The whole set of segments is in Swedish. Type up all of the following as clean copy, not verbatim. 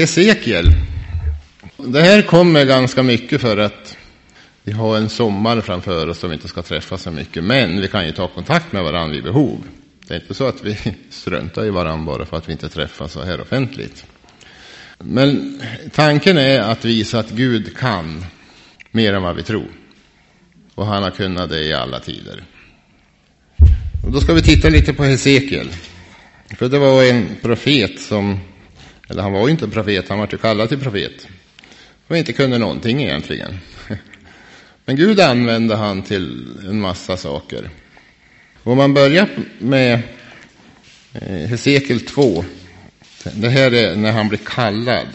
Hesekiel. Det här kommer ganska mycket för att vi har en sommar framför oss som vi inte ska träffa så mycket. Men vi kan ju ta kontakt med varandra vid behov. Det är inte så att vi struntar i varandra bara för att vi inte träffas så här offentligt. Men tanken är att visa att Gud kan mer än vad vi tror. Och han har kunnat det i alla tider. Och då ska vi titta lite på Hesekiel. För det var en profet som, eller han var ju inte profet, han var ju kallad till profet. Och inte kunde någonting egentligen. Men Gud använde han till en massa saker. Om man börjar med Hesekiel 2. Det här är när han blir kallad.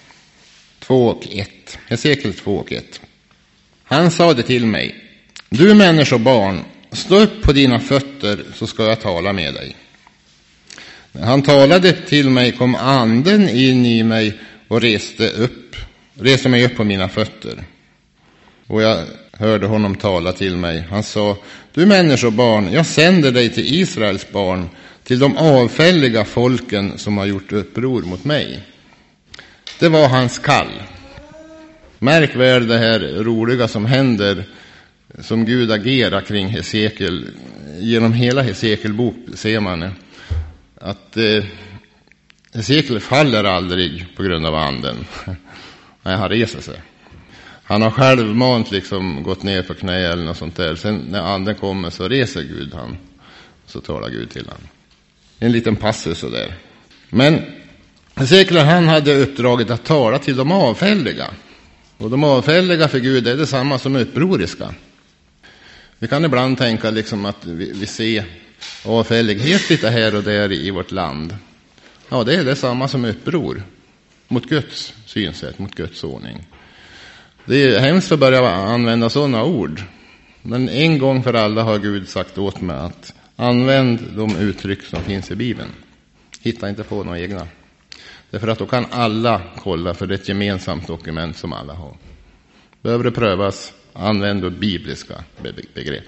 2:1. Hesekiel 2:1. Han sa det till mig: du människobarn, stå upp på dina fötter så ska jag tala med dig. När han talade till mig kom anden in i mig och reste mig upp på mina fötter. Och jag hörde honom tala till mig. Han sa: du människobarn, jag sänder dig till Israels barn, till de avfälliga folken som har gjort uppror mot mig. Det var hans kall. Märk väl det här roliga som händer, som Gud agerar kring Hesekiel. Genom hela Hesekiel bok ser man att Hesekiel faller aldrig på grund av anden. Nej, han reser sig. Han har självmant liksom gått ner på knä eller något sånt där. Sen när anden kommer så reser Gud han. Så talar Gud till han. En liten passus så där. Men Hesekiel han hade uppdraget att tala till de avfälliga. Och de avfälliga för Gud är detsamma som upproriska. Vi kan ibland tänka liksom att vi ser avfällighet lite här och där i vårt land. Ja, det är detsamma som uppror mot Guds synsätt, mot Guds ordning. Det är hemskt att börja använda sådana ord. Men en gång för alla har Gud sagt åt mig att använd de uttryck som finns i Bibeln. Hitta inte på några egna. Därför att då kan alla kolla, för det är ett gemensamt dokument som alla har. Behöver det prövas, använd då bibliska begrepp.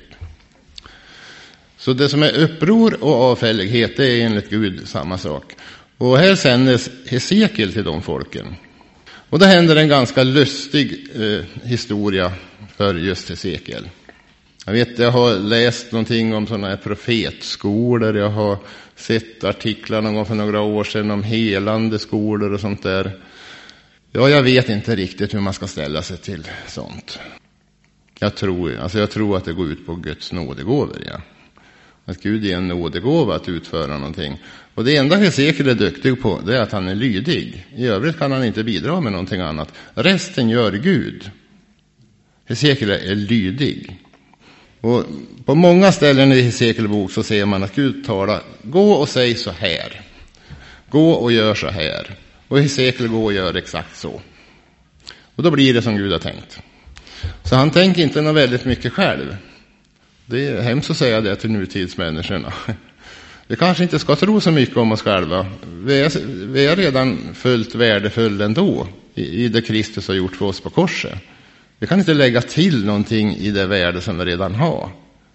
Så det som är uppror och avfällighet, det är enligt Gud samma sak. Och här sändes Hesekiel till de folken. Och det händer en ganska lustig historia för just Hesekiel. Jag har läst någonting om sådana här profetskolor. Jag har sett artiklar någon gång för några år sedan om helande skolor och sånt där. Ja, jag vet inte riktigt hur man ska ställa sig till sånt. Jag tror att det går ut på Guds nådegåvor, ja. Att Gud är en nådegåva att utföra någonting. Och det enda Hesekiel är duktig på, det är att han är lydig. I övrigt kan han inte bidra med någonting annat. Resten gör Gud. Hesekiel är lydig. Och på många ställen i Hesekiel bok så ser man att Gud talar: gå och säg så här. Gå och gör så här. Och Hesekiel går och gör exakt så. Och då blir det som Gud har tänkt. Så han tänker inte något väldigt mycket själv. Det är hemskt att säga det till nutidsmänniskorna. Vi kanske inte ska tro så mycket om oss själva. Vi är redan fullt värdefulla ändå i det Kristus har gjort för oss på korset. Vi kan inte lägga till någonting i det värde som vi redan har.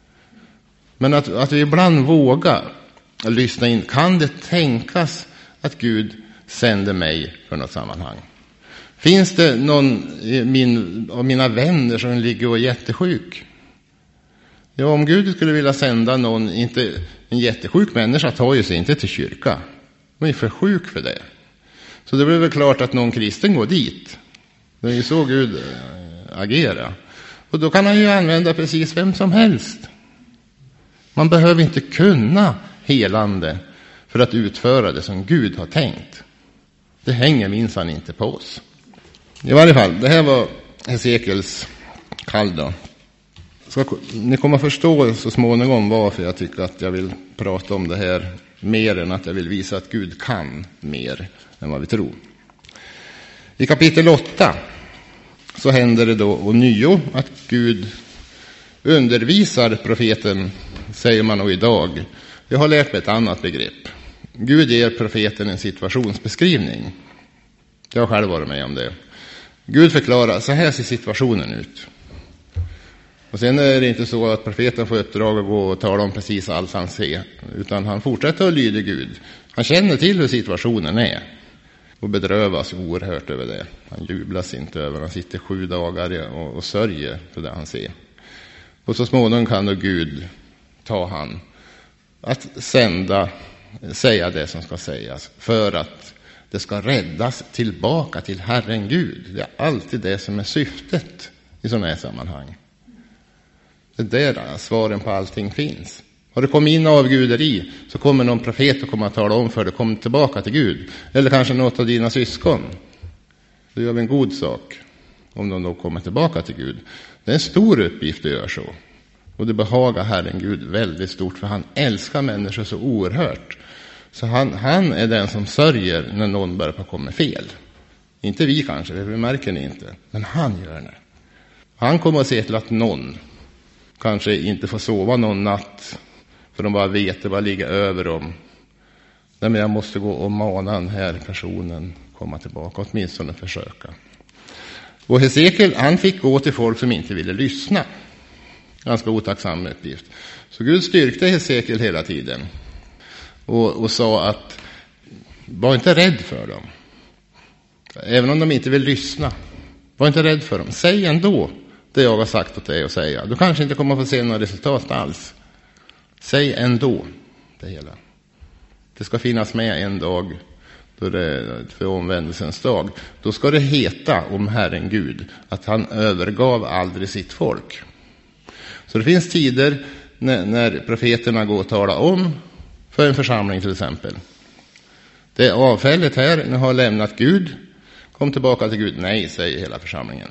Men att vi ibland vågar lyssna in. Kan det tänkas att Gud sänder mig för något sammanhang? Finns det någon av mina vänner som ligger och är jättesjuk? Ja, om Gud skulle vilja sända någon, inte en jättesjuk människa tar ju sig inte till kyrka. Man är för sjuk för det. Så det blir väl klart att någon kristen går dit. Det är ju så Gud agerar. Och då kan han ju använda precis vem som helst. Man behöver inte kunna helande för att utföra det som Gud har tänkt. Det hänger minsann inte på oss. I varje fall, det här var Hesekiels kall då. Ni kommer förstå så småningom varför jag tycker att jag vill prata om det här mer än att jag vill visa att Gud kan mer än vad vi tror. I kapitel 8 så händer det då ånyo att Gud undervisar profeten, säger man nog idag. Jag har lärt mig ett annat begrepp. Gud ger profeten en situationsbeskrivning. Jag har själv varit med om det. Gud förklarar, så här ser situationen ut. Och sen är det inte så att profeten får uppdrag att gå och tala om precis allt han ser. Utan han fortsätter att lyda Gud. Han känner till hur situationen är. och bedrövas oerhört över det. Han jublas inte över, han sitter 7 dagar och sörjer för det han ser. Och så småningom kan då Gud ta han att säga det som ska sägas för att det ska räddas tillbaka till Herren Gud. Det är alltid det som är syftet i sådana här sammanhang. Det är där svaren på allting finns. Har det kommit in avguderi så kommer någon profet att komma att tala om för det, kom tillbaka till Gud. Eller kanske något av dina syskon. Det gör vi en god sak om de då kommer tillbaka till Gud. Det är en stor uppgift att göra så. Och det behagar Herren Gud väldigt stort, för han älskar människor så oerhört. Så han är den som sörjer när någon börjar komma fel. Inte vi kanske, det märker ni inte. Men han gör det. Han kommer att se till att någon kanske inte får sova någon natt, för de bara vet vad ligger över dem. Nej, men jag måste gå och mana den här personen komma tillbaka, åtminstone försöka. Och Hesekiel, han fick gå till folk som inte ville lyssna. Ganska otacksam uppgift. Så Gud styrkte Hesekiel hela tiden. Och sa att var inte rädd för dem. Även om de inte vill lyssna. Var inte rädd för dem. Säg ändå det jag har sagt åt dig att säga. Du kanske inte kommer att få se några resultat alls. Säg ändå det hela. Det ska finnas med en dag då det är för omvändelsens dag. Då ska det heta om Herren Gud att han övergav aldrig sitt folk. Så det finns tider när profeterna går och talar om för en församling till exempel. Det är avfället här, ni har lämnat Gud. Kom tillbaka till Gud. Nej, säger hela församlingen.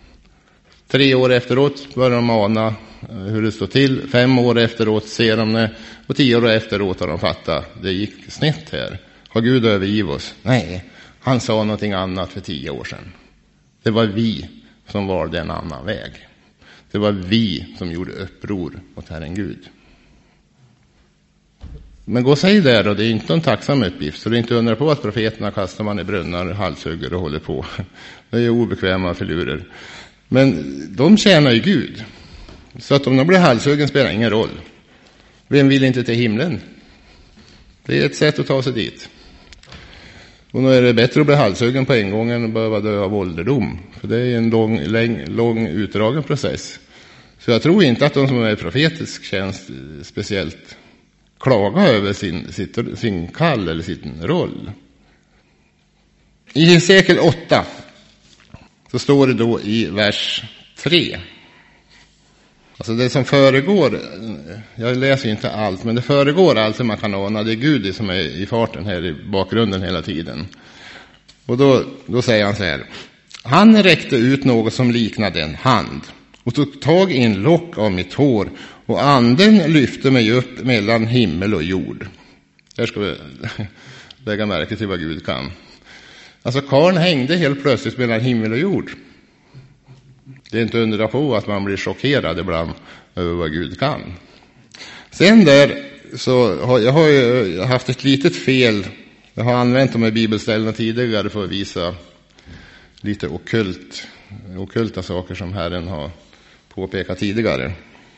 3 år efteråt börjar de ana hur det står till. 5 år efteråt ser de det. Och 10 år efteråt har de fattat. Det gick snett här. Har Gud övergivit oss? Nej, han sa någonting annat för 10 år sedan. Det var vi som valde en annan väg. Det var vi som gjorde uppror mot Herren Gud. Men gå och säg det då, det är inte en tacksam uppgift. Så det är inte undra på att profeterna kastar man i brunnar, halshugger och håller på. Det är obekväma filurer. Men de tjänar ju Gud. Så att om de blir halshuggen spelar ingen roll. Vem vill inte till himlen? Det är ett sätt att ta sig dit. Och nu är det bättre att bli halshuggen på en gång än att behöva dö av ålderdom. För det är en lång utdragen process. Så jag tror inte att de som är profetisk tjänst speciellt klagar över sin kall eller sin roll. I Hesekiel 8 så står det då i vers 3. Alltså det som föregår, jag läser inte allt, men det föregår allt som man kan ana. Det är Gud som är i farten här i bakgrunden hela tiden. Och då säger han så här. Han räckte ut något som liknade en hand och tog tag i en lock av mitt hår, och anden lyfte mig upp mellan himmel och jord. Här ska vi lägga märke till vad Gud kan. Alltså karln hängde helt plötsligt mellan himmel och jord. Det är inte undra på att man blir chockerad ibland över vad Gud kan. Sen där så har jag ju haft ett litet fel. Jag har använt de här bibelställena tidigare för att visa lite ockulta saker som Herren har påpekat tidigare.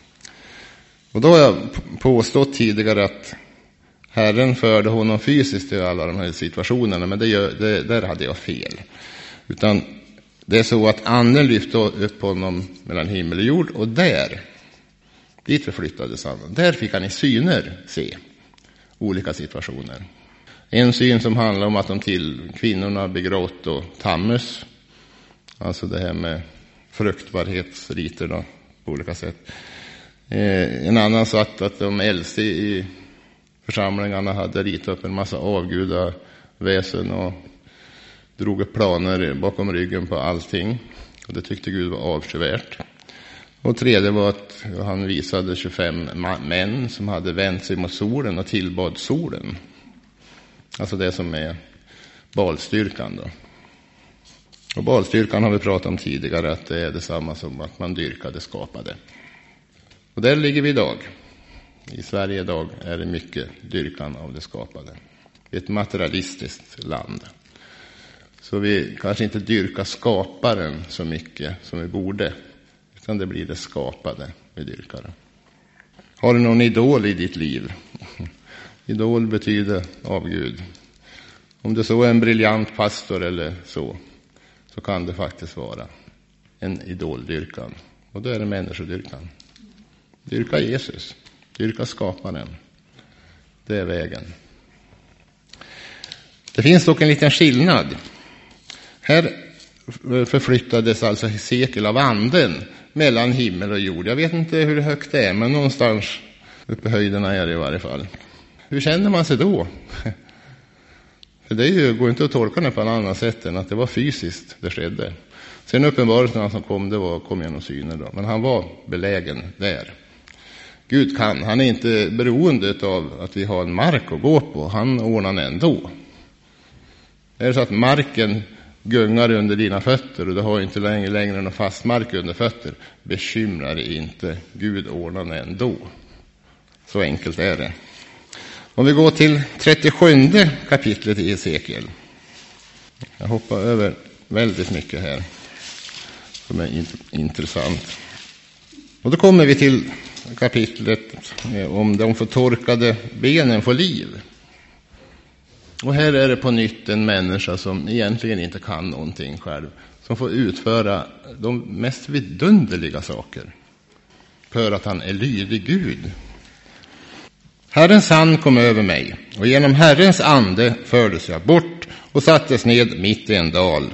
Och då har jag påstått tidigare att Herren förde honom fysiskt i alla de här situationerna, men där hade jag fel. Utan det är så att anden lyfte upp honom mellan himmel och jord, och dit förflyttades han. Där fick han i syner se olika situationer. En syn som handlar om att de till kvinnorna begrått och Tammuz, alltså det här med fruktbarhetsriter då, på olika sätt. En annan sa att de äldste i församlingarna hade ritat upp en massa avgudaväsen och drog upp planer bakom ryggen på allting. Och det tyckte Gud var avskyvärt. Och tredje var att han visade 25 män som hade vänt sig mot solen och tillbad solen. Alltså det som är balstyrkan då. Och balstyrkan har vi pratat om tidigare, att det är detsamma som att man dyrkade skapade. Och där ligger vi idag. I Sverige idag är det mycket dyrkan av det skapade. Ett materialistiskt land. Så vi kanske inte dyrkar skaparen så mycket som vi borde. Utan det blir det skapade vi dyrkar. Har du någon idol i ditt liv? Idol betyder avgud. Om det så är en briljant pastor eller så kan det faktiskt vara en idoldyrkan. Och då är det människodyrkan. Dyrka Jesus, dyrka skaparen. Det är vägen. Det finns dock en liten skillnad. Här förflyttades alltså Hesekiel av anden mellan himmel och jord. Jag vet inte hur högt det är, men någonstans uppe i höjderna är det i varje fall. Hur känner man sig då? För det går inte att tolka det på ett annat sätt än att det var fysiskt det skedde. Sen uppenbarelsen som kom genom syner då. Men han var belägen där. Gud han är inte beroende av att vi har en mark att gå på. Han ordnar den ändå. Är det så att marken gungar under dina fötter och du har inte längre någon fast mark under fötter, bekymra dig inte. Gud ordnar den ändå. Så enkelt är det. Om vi går till 37 kapitlet i Hesekiel. Jag hoppar över väldigt mycket här som är intressant. Och då kommer vi till kapitlet om de förtorkade benen får liv. Och här är det på nytt en människa som egentligen inte kan någonting själv, som får utföra de mest vidunderliga saker för att han är lydig Gud. Herrens hand kom över mig, och genom Herrens ande fördes jag bort och sattes ned mitt i en dal.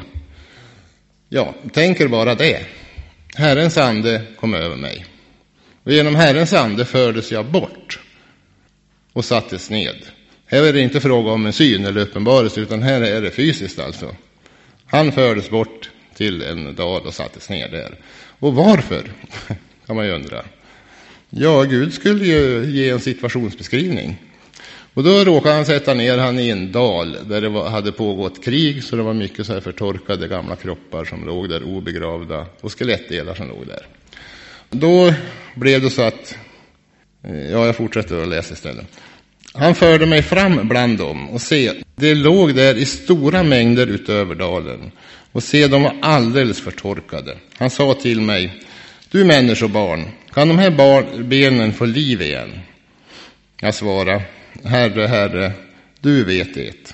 Ja, tänker bara det. Herrens ande kom över mig, och genom Herrens ande fördes jag bort och sattes ned. Här är det inte fråga om en syn eller uppenbarelse, utan här är det fysiskt alltså. Han fördes bort till en dal och sattes ner där. Och varför? Kan man ju undra. Ja, Gud skulle ju ge en situationsbeskrivning. Och då råkade han sätta ner han i en dal där det hade pågått krig, så det var mycket så här förtorkade gamla kroppar som låg där obegravda och skelettdelar som låg där. Då blev det så att, jag fortsätter att läsa istället. Han förde mig fram bland dem, och se, det låg där i stora mängder utöver dalen. Och se, de var alldeles förtorkade. Han sa till mig, du människobarn, kan de här benen få liv igen? Jag svarade, Herre, du vet det.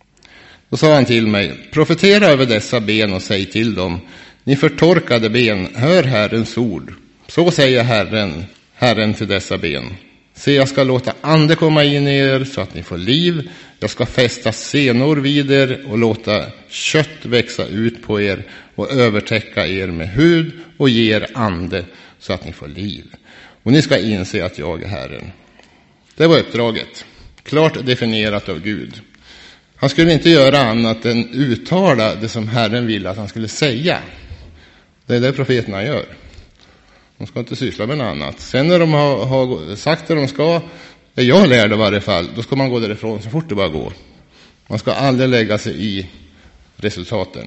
Då sa han till mig, profetera över dessa ben och säg till dem, ni förtorkade ben, hör Herrens ord. Så säger Herren till dessa ben. Se, jag ska låta ande komma in i er så att ni får liv. Jag ska fästa senor vid er och låta kött växa ut på er och övertäcka er med hud och ge er ande så att ni får liv. Och ni ska inse att jag är Herren. Det var uppdraget, klart definierat av Gud. Han skulle inte göra annat än uttala det som Herren ville att han skulle säga. Det är det profeterna gör. De ska inte syssla med något annat. Sen när de har sagt det de ska, jag lärde i varje fall, då ska man gå därifrån så fort det bara går. Man ska aldrig lägga sig i resultaten.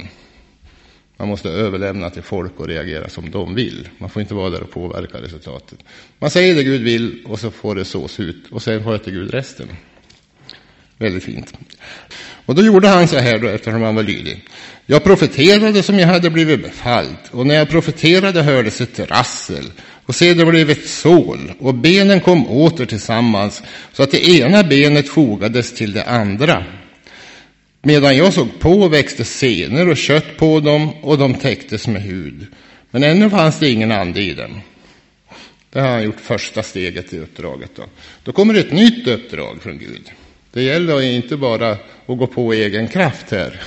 Man måste överlämna till folk och reagera som de vill. Man får inte vara där och påverka resultatet. Man säger det Gud vill och så får det sås ut. Och sen sköter Gud resten. Väldigt fint. Och då gjorde han så här då, eftersom han var lydig. Jag profeterade som jag hade blivit befallt. Och när jag profeterade hördes ett rassel. Och se, det blev ett sål. Och benen kom åter tillsammans. Så att det ena benet fogades till det andra. Medan jag såg på växte senor och kött på dem. Och de täcktes med hud. Men ännu fanns det ingen ande i dem. Det har han gjort första steget i uppdraget då. Då kommer ett nytt uppdrag från Gud. Det gäller inte bara att gå på egen kraft här.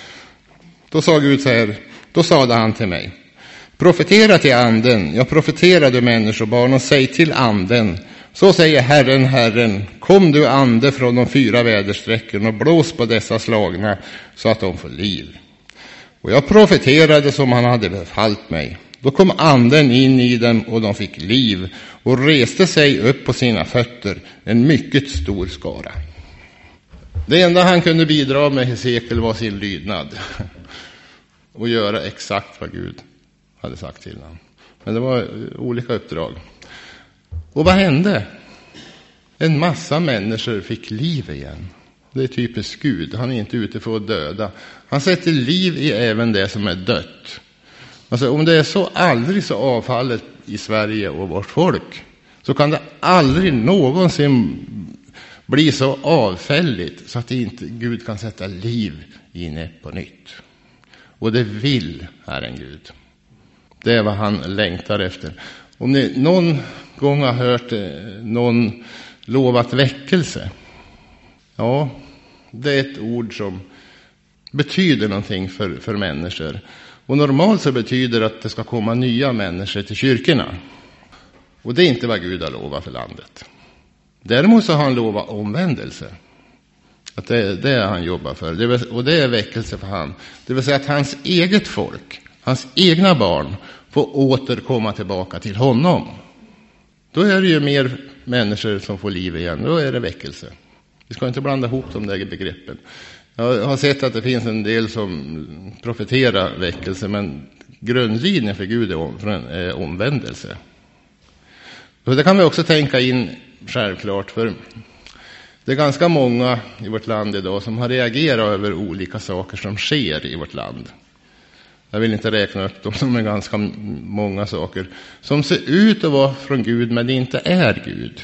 Då sa Gud så här, då sade han till mig, profetera till anden, jag profeterade människobarn och säg till anden, så säger Herren, kom du ande från de 4 väderstrecken och blås på dessa slagna så att de får liv. Och jag profeterade som han hade befallt mig. Då kom anden in i dem och de fick liv och reste sig upp på sina fötter, en mycket stor skara. Det enda han kunde bidra med Hesekiel var sin lydnad och göra exakt vad Gud hade sagt till honom. Men det var olika uppdrag. Och vad hände? En massa människor fick liv igen. Det är typiskt Gud. Han är inte ute för att döda. Han sätter liv i även det som är dött. Alltså om det är så aldrig så avfallet i Sverige och vårt folk, så kan det aldrig någonsin blir så avfälligt så att inte Gud kan sätta liv inne på nytt. Och det vill Herren Gud. Det är vad han längtar efter. Om ni någon gång har hört någon lovat väckelse. Ja, det är ett ord som betyder någonting för människor. Och normalt så betyder det att det ska komma nya människor till kyrkorna. Och det är inte vad Gud har lovat för landet. Däremot så har han lovat omvändelse. Att det är han jobbar för. Och det är väckelse för han. Det vill säga att hans eget folk, hans egna barn, får återkomma tillbaka till honom. Då är det ju mer människor som får liv igen. Då är det väckelse. Vi ska inte blanda ihop de där begreppen. Jag har sett att det finns en del som profeterar väckelse, men grundlinjen för Gud är omvändelse. Och det kan vi också tänka in självklart, för det är ganska många i vårt land idag som har reagerat över olika saker som sker i vårt land. Jag vill inte räkna upp dem, som är ganska många saker som ser ut att vara från Gud men inte är Gud.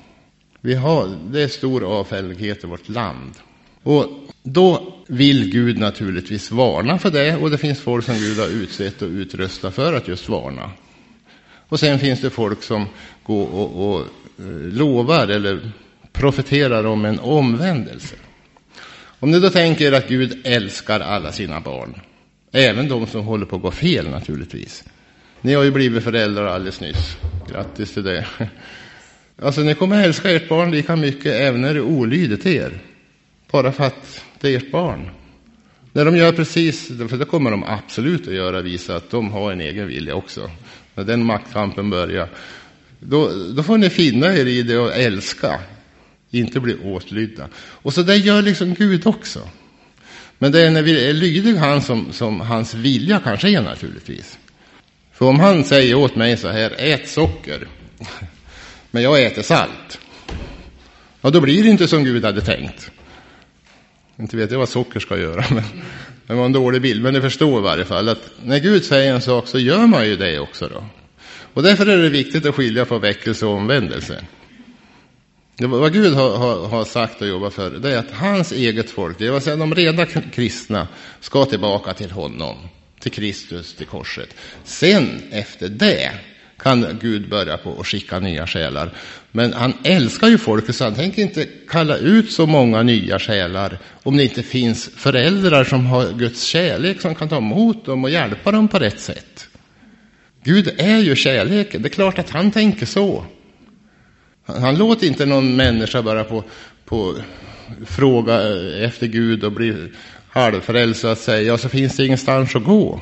Det är stor avfällighet i vårt land. Och då vill Gud naturligtvis varna för det, och det finns folk som Gud har utsett och utrustat för att just varna. Och sen finns det folk som går och lovar eller profeterar om en omvändelse. Om ni då tänker att Gud älskar alla sina barn, även de som håller på att gå fel naturligtvis. Ni har ju blivit föräldrar alldeles nyss. Grattis till det. Alltså ni kommer älska ert barn lika mycket även när det är olydigt er. Bara för att det är ert barn. När de gör precis, för det kommer de absolut att göra, visa att de har en egen vilja också. När den maktkampen börjar, då får ni finna er i det och älska. Inte bli åtlydda. Och så det gör liksom Gud också. Men det är när vi är lydiga han som hans vilja kanske är naturligtvis. För om han säger åt mig så här, ät socker, men jag äter salt. Ja, då blir det inte som Gud hade tänkt. Inte vet jag vad socker ska göra, men det var en dålig bild. Men ni förstår i varje fall att när Gud säger en sak så gör man ju det också då. Och därför är det viktigt att skilja på väckelse och omvändelse. Vad Gud har sagt och jobbat för, det är att hans eget folk, det vill säga de reda kristna, ska tillbaka till honom, till Kristus, till korset. Sen efter det kan Gud börja på att skicka nya själar. Men han älskar ju folket, så han tänker inte kalla ut så många nya själar om det inte finns föräldrar som har Guds kärlek, som kan ta emot dem och hjälpa dem på rätt sätt. Gud är ju kärleken, det är klart att han tänker så. Han låter inte någon människa bara på fråga efter Gud och bli halvfrälst så att säga, och så finns det ingenstans att gå.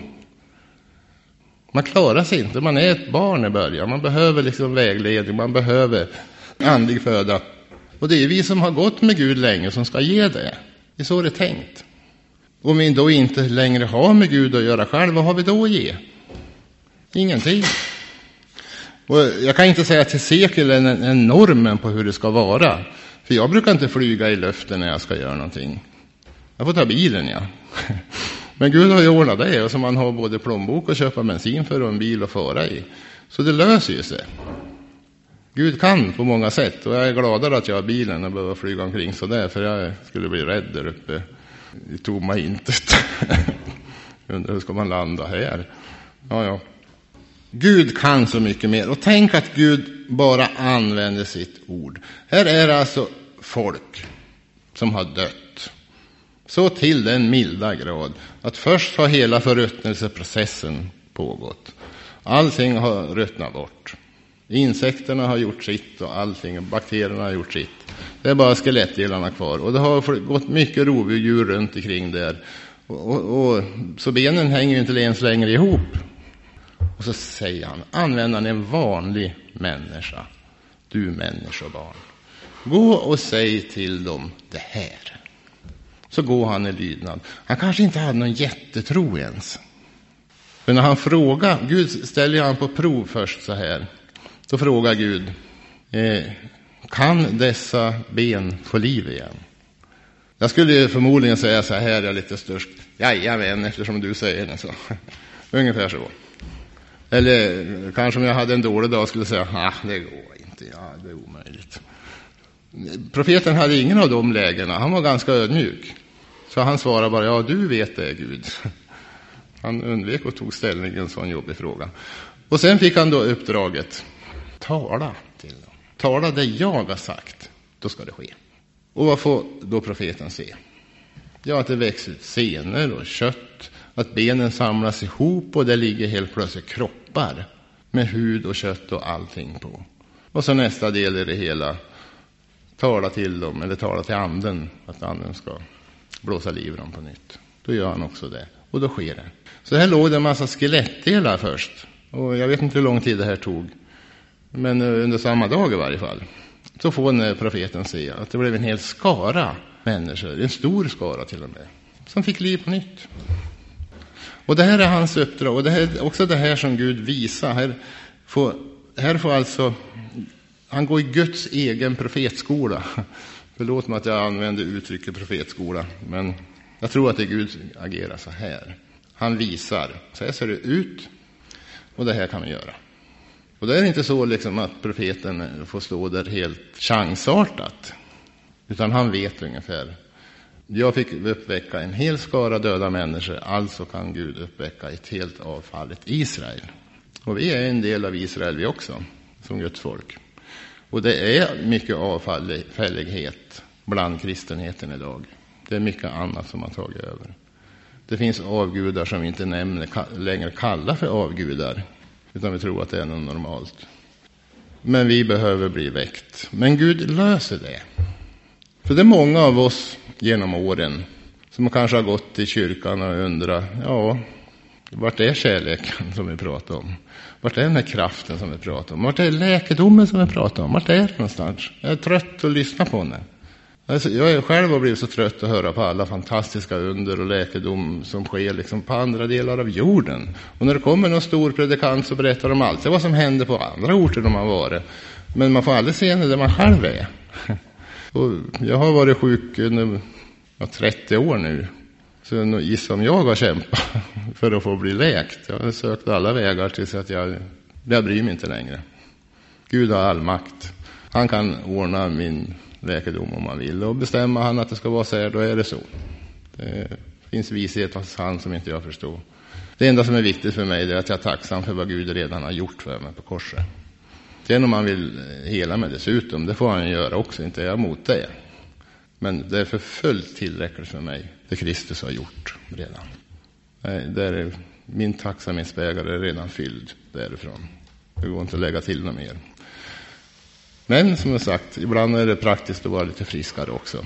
Man klarar sig inte, man är ett barn i början. Man behöver liksom vägledning, man behöver andlig föda. Och det är vi som har gått med Gud länge som ska ge det. Det är så det är tänkt. Om vi då inte längre har med Gud att göra själv, vad har vi då att ge? Ingenting. Och jag kan inte säga att Hesekiel är en normen på hur det ska vara. För jag brukar inte flyga i luften när jag ska göra någonting. Jag får ta bilen, ja. Men Gud har ju ordnat det, och så man har både plånbok och köpa bensin för och en bil att fara i. Så det löser ju sig. Gud kan på många sätt, och jag är gladare att jag har bilen och behöver flyga omkring så där, för jag skulle bli rädd där uppe i tomma intet. Undrar hur ska man landa här? Ja. Gud kan så mycket mer, och tänk att Gud bara använder sitt ord. Här är det alltså folk som har dött. Så till den milda grad att först har hela förruttnelseprocessen pågått. Allting har ruttnat bort. Insekterna har gjort sitt och allting, bakterierna har gjort sitt. Det är bara skelettdelarna kvar. Och det har gått mycket rovdjur runt omkring där. Och så benen hänger ju inte ens längre ihop. Och så säger han, använder han en vanlig människa. Du människobarn. Gå och säg till dem det här. Så går han i lydnad. Han kanske inte hade någon jättetro ens. För när han frågar, Gud ställer han på prov först så här. Då frågar Gud, kan dessa ben få liv igen? Jag skulle ju förmodligen säga så här, jag är lite störst. Jajamän, eftersom du säger det så. Ungefär så. Eller kanske om jag hade en dålig dag skulle jag säga, det går inte, det är omöjligt. Profeten hade ingen av de lägena. Han var ganska ödmjuk. Så han svarade bara, ja du vet det Gud. Han undvek och tog ställning i en sån jobbig fråga. Och sen fick han då uppdraget. Tala till dem. Tala det jag har sagt. Då ska det ske. Och vad får då profeten se? Ja, att det växer ut senor och kött. Att benen samlas ihop och det ligger helt plötsligt kroppar. Med hud och kött och allting på. Och så nästa del i det hela. Tala till dem eller tala till anden. Att anden ska blåsa liv i dem på nytt. Då gör han också det. Och då sker det. Så här låg det en massa skelettdelar först. Och jag vet inte hur lång tid det här tog. Men under samma dag i varje fall. Så får profeten se att det blev en hel skara människor. En stor skara till och med. Som fick liv på nytt. Och det här är hans uppdrag. Och det här, också det här som Gud visar. Här får alltså... Han går i Guds egen profetskola. Förlåt mig att jag använder uttrycket profetskola. Men jag tror att det är Gud agerar så här. Han visar. Så här ser det ut. Och det här kan vi göra. Och det är inte så liksom att profeten får stå där helt chansartat. Utan han vet ungefär. Jag fick uppväcka en hel skara döda människor. Alltså kan Gud uppväcka ett helt avfallet Israel. Och vi är en del av Israel vi också. Som Guds folk. Och det är mycket avfällighet bland kristenheten idag. Det är mycket annat som har tagit över. Det finns avgudar som vi inte längre kallar för avgudar. Utan vi tror att det är något normalt. Men vi behöver bli väckt. Men Gud löser det. För det är många av oss genom åren som kanske har gått till kyrkan och undrar, ja, vart är kärleken som vi pratar om? Vart är den här kraften som vi pratar om? Vart är läkedomen som vi pratar om? Vart är det någonstans? Jag är trött att lyssna på henne. Alltså, jag själv har blivit så trött att höra på alla fantastiska under och läkedom som sker liksom på andra delar av jorden. Och när det kommer någon stor predikant så berättar de alltid vad som händer på andra orter de har varit. Men man får aldrig se det där man själv är. Och jag har varit sjuk under 30 år nu. Så som jag har kämpat för att få bli läkt. Jag har sökt alla vägar tills att jag bryr mig inte längre. Gud har all makt. Han kan ordna min läkedom om man vill. Och bestämmer han att det ska vara så här, då är det så. Det finns vishet hos han som inte jag förstår. Det enda som är viktigt för mig är att jag är tacksam för vad Gud redan har gjort för mig på korset. Sen om han vill hela mig dessutom, det får han göra också. Inte jag emot det. Men det är för fullt tillräckligt för mig. Det Kristus har gjort redan. Där är min tacksamhetsbägare är redan fylld därifrån. Det går inte att lägga till något mer. Men som jag sagt, ibland är det praktiskt att vara lite friskare också.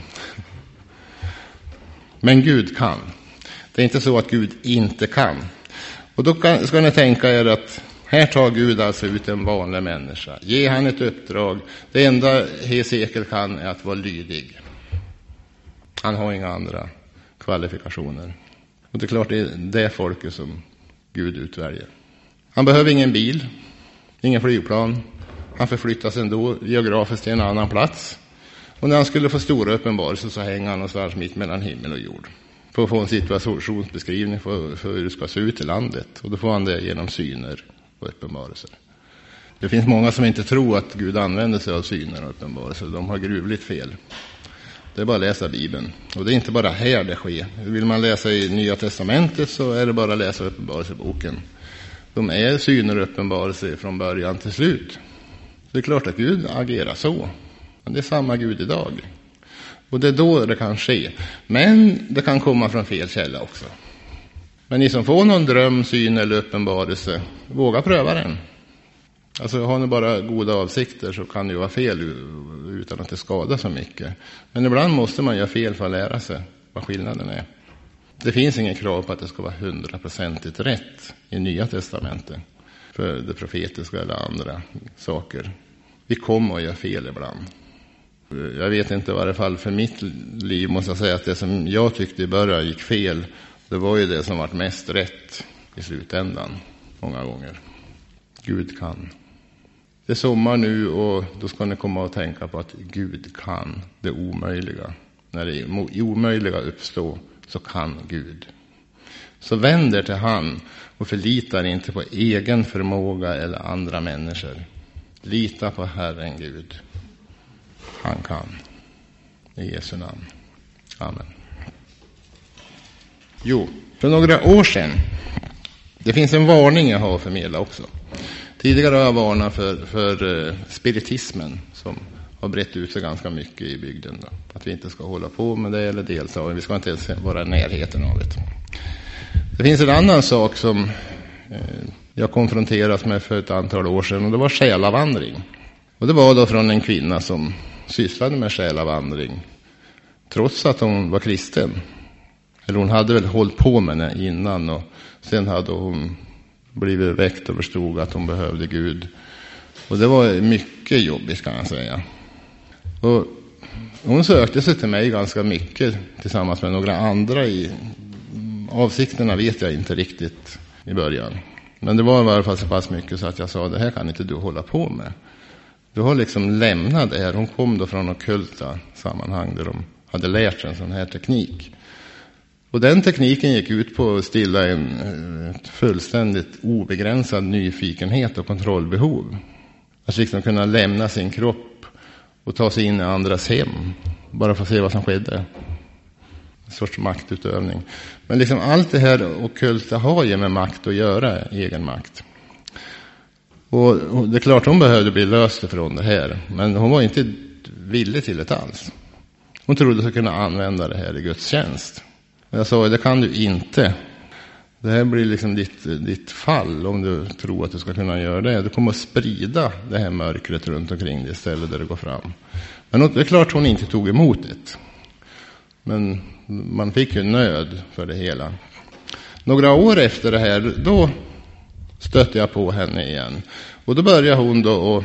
Men Gud kan. Det är inte så att Gud inte kan. Och då ska ni tänka er att här tar Gud alltså ut en vanlig människa. Ge han ett uppdrag. Det enda Hesekiel kan är att vara lydig. Han har inga andra kvalifikationer. Och det är klart det är det folket som Gud utväljer. Han behöver ingen bil, ingen flygplan. Han förflyttas ändå geografiskt till en annan plats. Och när han skulle få stora uppenbarelser så hänger han någonstans mitt mellan himmel och jord. För att få en situationsbeskrivning för hur det ska se ut i landet. Och då får han det genom syner och uppenbarelser. Det finns många som inte tror att Gud använder sig av syner och uppenbarelser. De har gruvligt fel. Det är bara att läsa Bibeln. Och det är inte bara här det sker. Vill man läsa i Nya Testamentet så är det bara att läsa uppenbarelseboken. De är syner och uppenbarelser från början till slut. Det är klart att Gud agerar så. Men det är samma Gud idag. Och det är då det kan ske. Men det kan komma från fel källa också. Men ni som får någon dröm, syn eller uppenbarelse, våga pröva den. Alltså har ni bara goda avsikter så kan det ju vara fel utan att det skadar så mycket. Men ibland måste man göra fel för att lära sig vad skillnaden är. Det finns ingen krav på att det ska vara 100% rätt i Nya Testamentet. För det profetiska eller andra saker. Vi kommer att göra fel ibland. Jag vet inte i varje fall för mitt liv måste jag säga att det som jag tyckte i början gick fel. Det var ju det som var mest rätt i slutändan många gånger. Gud kan. Det är sommar nu och då ska ni komma och tänka på att Gud kan det omöjliga. När det omöjliga uppstår så kan Gud. Så vänd er till han och förlitar inte på egen förmåga eller andra människor. Lita på Herren Gud. Han kan. I Jesu namn. Amen. Jo, för några år sedan. Det finns en varning jag har att förmedla också. Tidigare har jag varnat för spiritismen som har brett ut sig ganska mycket i bygden. Då. Att vi inte ska hålla på med det eller delta. Vi ska inte ens vara i närheten av det. Det finns en annan sak som jag konfronteras med för ett antal år sedan. Och det var själavandring. Och det var då från en kvinna som sysslade med själavandring. Trots att hon var kristen. Eller hon hade väl hållit på med det innan. Och sen hade hon blivit väckt och förstod att hon behövde Gud. Och det var mycket jobbigt kan jag säga. Och hon sökte sig till mig ganska mycket tillsammans med några andra. Avsikterna vet jag inte riktigt i början. Men det var i alla fall så pass mycket så att jag sa, det här kan inte du hålla på med. Du har liksom lämnat det här. Hon kom då från ockulta sammanhang där de hade lärt sig en sån här teknik. Och den tekniken gick ut på att stilla en fullständigt obegränsad nyfikenhet och kontrollbehov. Att liksom kunna lämna sin kropp och ta sig in i andras hem. Bara för att se vad som skedde. En sorts maktutövning. Men liksom allt det här ockulta har ju med makt att göra, egen makt. Och det är klart hon behövde bli löst ifrån det här. Men hon var inte villig till det alls. Hon trodde sig kunna använda det här i Guds tjänst. Jag sa, det kan du inte. Det här blir liksom ditt fall om du tror att du ska kunna göra det. Du kommer att sprida det här mörkret runt omkring dig istället där det går fram. Men det är klart hon inte tog emot det. Men man fick ju nöd för det hela. Några år efter det här, då stötte jag på henne igen. Och då började hon då att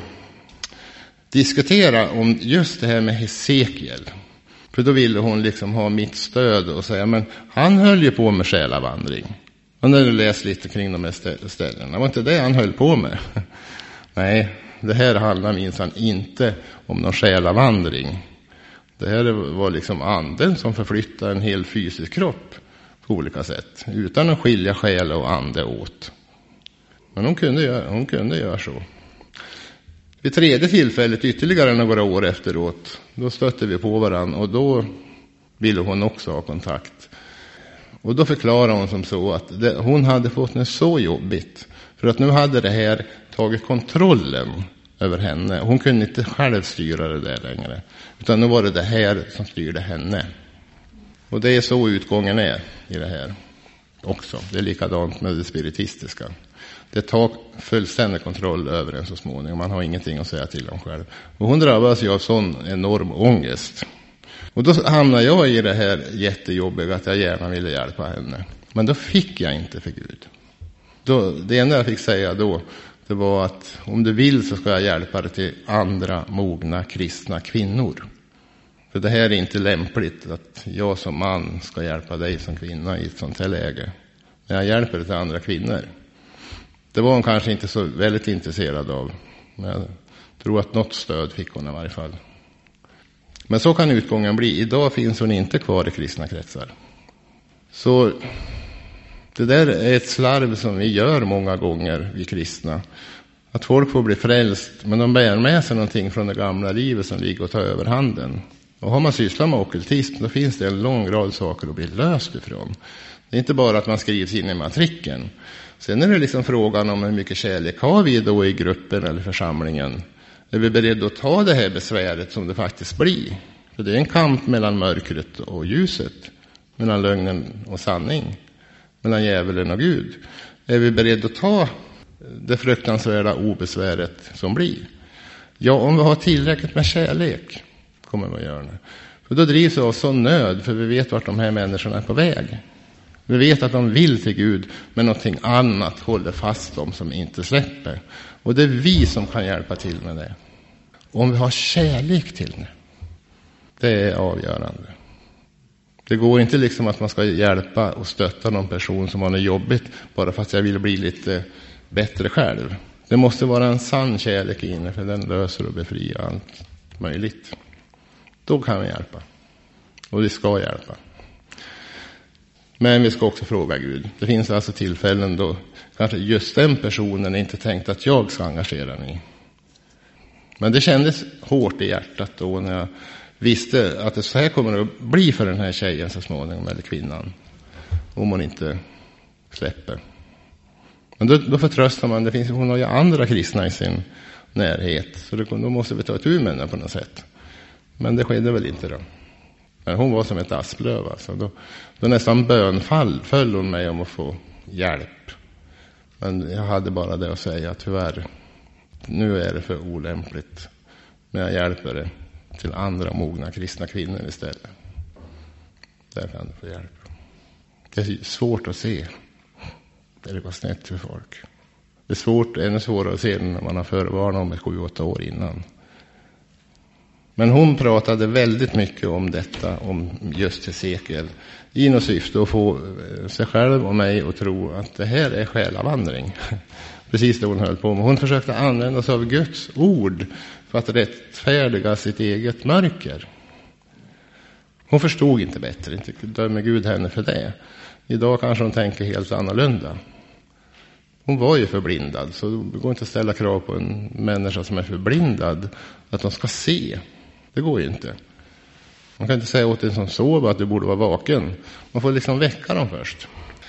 diskutera om just det här med Hesekiel. För då ville hon liksom ha mitt stöd och säga, men han höll ju på med själavandring. Han hade läst lite kring de här ställena. Det var inte det han höll på med. Nej, det här handlar minsann inte om någon själavandring. Det här var liksom anden som förflyttar en hel fysisk kropp på olika sätt. Utan att skilja själ och ande åt. Men hon kunde göra så. Vid tredje tillfället, ytterligare några år efteråt, då stötte vi på varann och då ville hon också ha kontakt. Och då förklarade hon som så att hon hade fått det så jobbigt. För att nu hade det här tagit kontrollen över henne. Hon kunde inte själv styra det där längre. Utan nu var det här som styrde henne. Och det är så utgången är i det här också. Det är likadant med det spiritistiska. Det tar fullständig kontroll över en så småningom. Man har ingenting att säga till om själv. Och hon drabbas ju av sån enorm ångest. Och då hamnar jag i det här jättejobbiga att jag gärna ville hjälpa henne. Men då fick jag inte för Gud. Det enda jag fick säga då, det var att om du vill så ska jag hjälpa dig till andra mogna kristna kvinnor. För det här är inte lämpligt att jag som man ska hjälpa dig som kvinna i ett sånt här läge. Men jag hjälper dig till andra kvinnor. Det var hon kanske inte så väldigt intresserad av. Men jag tror att något stöd fick hon i varje fall. Men så kan utgången bli. Idag finns hon inte kvar i kristna kretsar. Så det där är ett slarv som vi gör många gånger, vi kristna. Att folk får bli frälst, men de bär med sig någonting från det gamla livet som ligger och tar över handen. Och har man sysslat med ockultism, då finns det en lång rad saker att bli löst ifrån. Det är inte bara att man skrivs in i matrikeln. Sen är det liksom frågan om hur mycket kärlek har vi då i gruppen eller församlingen. Är vi beredda att ta det här besväret som det faktiskt blir? För det är en kamp mellan mörkret och ljuset. Mellan lögnen och sanning. Mellan djävulen och Gud. Är vi beredda att ta det fruktansvärda obesväret som blir? Ja, om vi har tillräckligt med kärlek kommer vi att göra det. För då drivs vi av sån nöd, för vi vet vart de här människorna är på väg. Vi vet att de vill till Gud, men någonting annat håller fast dem som inte släpper. Och det är vi som kan hjälpa till med det. Och om vi har kärlek till det, det är avgörande. Det går inte liksom att man ska hjälpa och stötta någon person som har något jobbigt bara för att jag vill bli lite bättre själv. Det måste vara en sann kärlek inne, för den löser och befriar allt möjligt. Då kan vi hjälpa. Och vi ska hjälpa. Men vi ska också fråga Gud. Det finns alltså tillfällen då kanske just den personen är inte tänkt att jag ska engagera mig. Men det kändes hårt i hjärtat då när jag visste att det så här kommer att bli för den här tjejen så småningom, eller kvinnan, om hon inte släpper. Men då förtröstar man, det finns hon har ju andra kristna i sin närhet, så då måste vi ta ett ur med henne på något sätt. Men det skedde väl inte då. Men hon var som ett asplöv, alltså. Då nästan föll hon mig om att få hjälp. Men jag hade bara det att säga, tyvärr, nu är det för olämpligt. Men jag hjälper det till andra mogna kristna kvinnor istället. Där kan du få hjälp. Det är svårt att se. Det går snett för folk. Det är ännu svårare att se när man har förvarnat om 7-8 år innan. Men hon pratade väldigt mycket om detta, om just Hesekiel, i något syfte att få sig själv och mig att tro att det här är själavandring. Precis det hon höll på med. Hon försökte använda sig av Guds ord för att rättfärdiga sitt eget mörker. Hon förstod inte bättre, inte dömer Gud henne för det. Idag kanske hon tänker helt annorlunda. Hon var ju förblindad, så det går inte att ställa krav på en människa som är förblindad att de ska se. Det går ju inte. Man kan inte säga åt en som sover att du borde vara vaken. Man får liksom väcka dem först.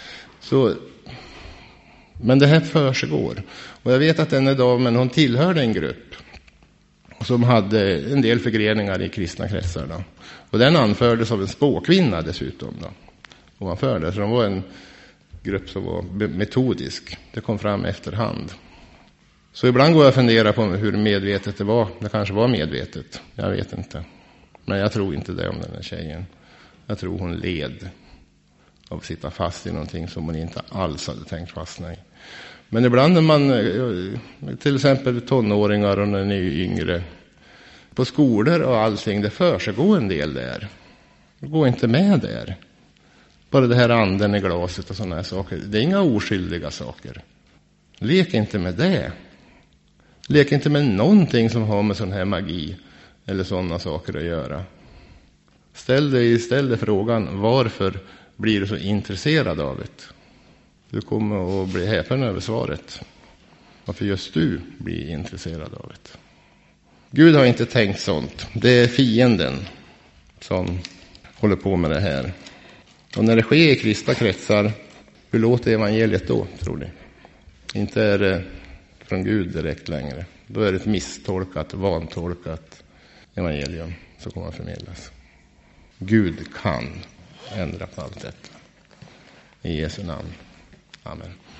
Men det här försiggår. Och jag vet att den damen, hon tillhörde en grupp som hade en del förgreningar i kristna kretsar då. Och den anfördes av en spåkvinna dessutom då. Ovanför det. Så de var en grupp som var metodisk. Det kom fram efterhand. Så ibland går jag och funderar på hur medvetet det var. Det kanske var medvetet. Jag vet inte. Men jag tror inte det om den här tjejen. Jag tror hon led av att sitta fast i någonting som hon inte alls hade tänkt fastna i. Men ibland när man, till exempel tonåringar och när ni är yngre, på skolor och allting, det försiggår en del där. Det går inte med där. Bara det här anden i glaset och sådana här saker. Det är inga oskyldiga saker. Lek inte med det. Lek inte med någonting som har med sån här magi eller sådana saker att göra. Ställ dig frågan, varför blir du så intresserad av det? Du kommer att bli häpen över svaret. Varför just du blir intresserad av det? Gud har inte tänkt sånt. Det är fienden som håller på med det här. Och när det sker i kristna kretsar, hur låter evangeliet då, tror ni? Inte är det från Gud direkt längre. Då är det ett misstolkat, vantolkat evangelium som kommer att förmedlas. Gud kan ändra på allt detta. I Jesu namn. Amen.